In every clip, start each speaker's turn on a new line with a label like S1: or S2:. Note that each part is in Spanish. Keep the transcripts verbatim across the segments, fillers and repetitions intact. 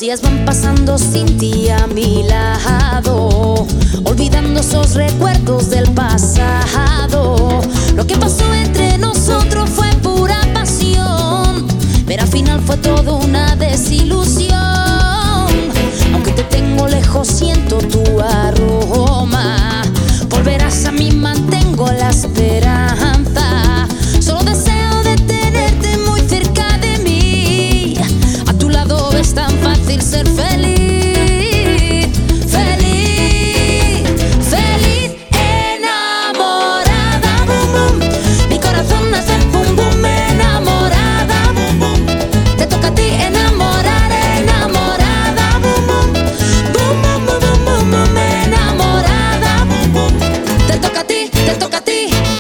S1: días van pasando sin ti a mi lado, olvidando esos recuerdos del pasado. Lo que pasó entre nosotros fue pura pasión, pero al final fue todo una desilusión. Aunque te tengo lejos, siento tu aroma. Volverás a mí, mantengo la esperanza. Solo deseo de tenerte muy cerca de mí. A tu lado es tan fácil ser feliz. Feliz, feliz, enamorada, boom, boom. Mi corazón hace boom, boom, enamorada, boom, boom. Te toca a ti enamorar, enamorada, boom, boom. Boom, boom, boom, boom, boom, boom, enamorada, boom, boom. Te toca a ti, te toca a ti.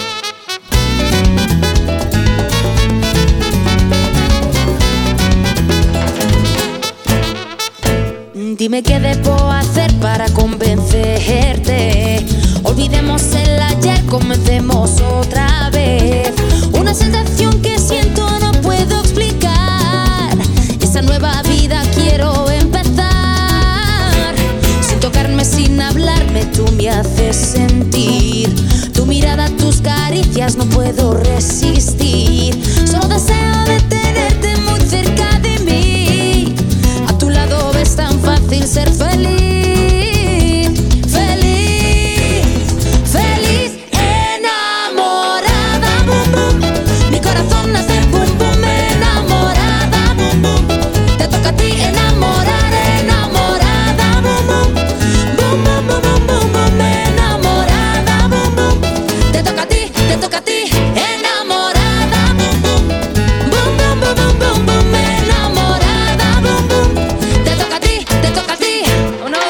S1: Dime qué debo hacer para convencerte. Olvidemos el ayer, comencemos otra vez. Una sensación que siento no puedo explicar. Esa nueva vida quiero empezar. Sin tocarme, sin hablarme, tú me haces sentir. Tu mirada, tus caricias, no puedo resistir. Solo deseo de tenerte muy cerca de mí. A tu lado ves tan fácil ser feliz. Feliz, feliz, enamorada, boom, boom. Mi corazón hace boom, boom, enamorada, boom, boom. Te toca a ti enamorar, enamorada, boom, boom. Boom, boom, boom, boom, boom, boom, enamorada, boom, boom. Te toca a ti, te toca a ti, enamorada, boom, boom. Boom, boom, boom, boom, boom, boom, enamorada, boom, boom. Te toca a ti, te toca a ti. Oh no.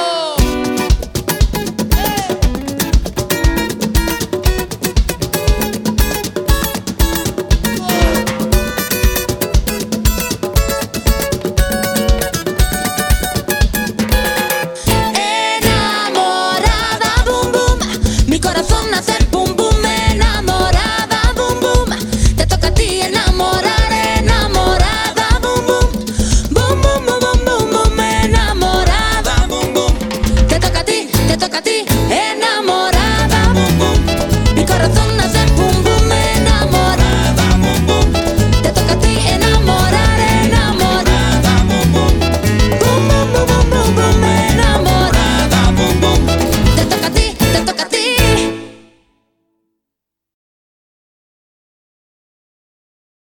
S1: Enamorada, boom, boom. Mi corazón hace boom,